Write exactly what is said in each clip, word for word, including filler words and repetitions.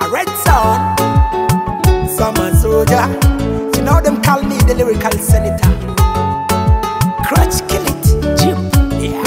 Red Sound, Summer Soldier. You know them call me the lyrical senator. Crutch kill it, Jim, yeah.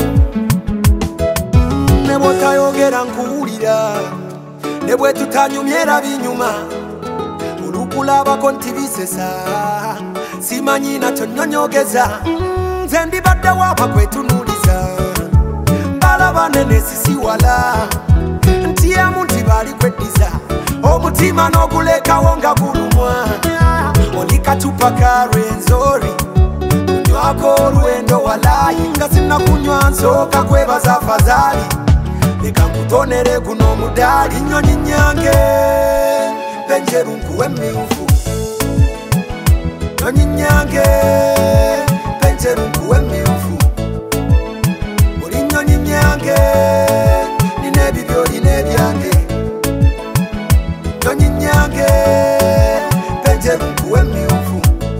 Nebo tayogera nkuwulira, ne bwe tutanyumyera binyuma. Olukulaba konti bisesa, simanyi nakyo nnyonyogeza. Nze ndibadde waba kwetunuuliza, mbalaba nene sisiwala. Ntiemu nti bali kweddiza, omutima n'ogulekawo nga gulumwa. Oli kacupa ka Rwenzori, kunywako olwendo walayi, nga sinnakunywa nsooka kwebaza afadhali. Leka nkutonere guno omudaali, nnyonyi nnyange penjeru nkuwe mmyufu. Nnyonyi nnyange penjeru nkuwe mmyufu. Oli nnyonyi nnyange nina ebibyo olina ebyange. Nnyonyi nnyange penjeru nkuwe mmyufu.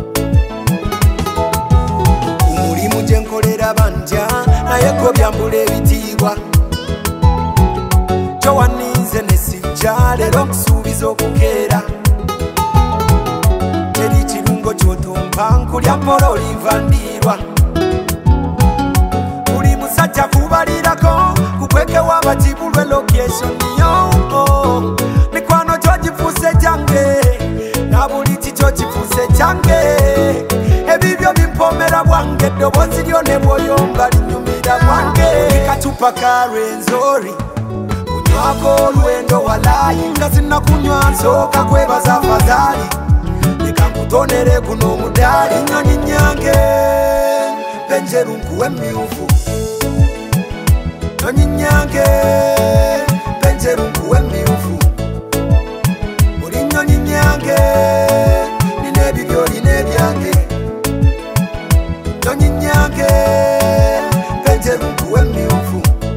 Omulimu gye nkolera banja naye go byambula ebitiibwa. Kyo wanninze ne sijja leero nkusuubiza okukeera. Teri kirungo ky'otompa nkulya mpola oliva ndiirwa. Buli musajja kubalirako kukwekewa batibulwe location yo. Mikwano gyo gifuuse gyange na buli kikyo kifuuse kyange. Ebibyo bimpomera bwange, eddoboozi lyo ne bw'oyomba linyumira bwange. Oli kacupa ka Rwenzori, kunywako olwendo walayi, nga sinnakunywa nsooka kwebaza afadhali. Leka nkutonere guno omudaali, nnyonyi nnyange penjeru nkuwe mmyufu. Nnyonyi nnyange penjeru nkuwe mmyufu. Oli nnyonyi nnyange nina ebibyo olina ebyange. Nnyonyi nnyange penjeru nkuwe mmyufu.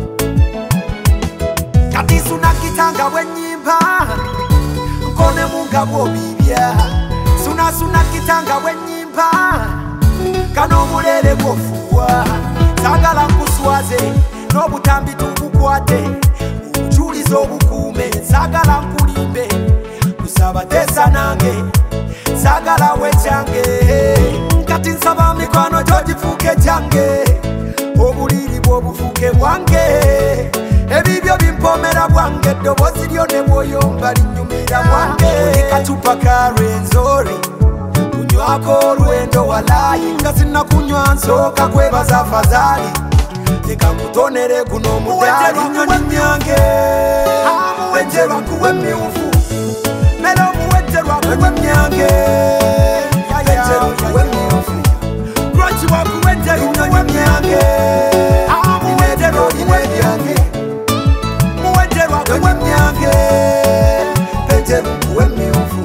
Kati sunakitanga bwennyimba, nkonemu nga bw'obibya. Sunasuna kitanga bwennyimba, kano omulere bw'ofuuwa. Saagala nkuswaze n'obutambi tubukwate, obujuliza obukuume. Saagala nkulimbe kusaba teesa nange, saagala wekyange. Kati nsaba mikwano gyo gifuuke gyange, obuliri bw'obufuuke bwange. Ebibyo bimpomera bwange, eddoboozi lyo ne bw'oyomba linyumira bwange. Oli kacupa ka Rwenzori, kunywako olwendo walayi, nga sinnakunywa nsooka kwebaza afadhali. Leka nkutonere guno omudaali, nnyonyi nnyange penjeru nkuwe mmyufu. Mera omuwejjerwa kuwe nnyange penjeru nkuwe mmyufu. Lwaki wakuwejjeru nnyonyi nnyange nina ebibyo olina ebyange. Muwejjerwa kuwe nnyange penjeru nkuwe mmyufu.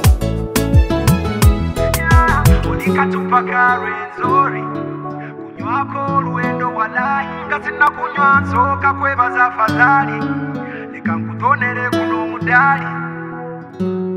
Oli kacupa ka Rwenzori, kunywako olwendo walayi, nga sinnakunywa nsooka kwebaza afadhali. Leka nkutonere guno omudaali.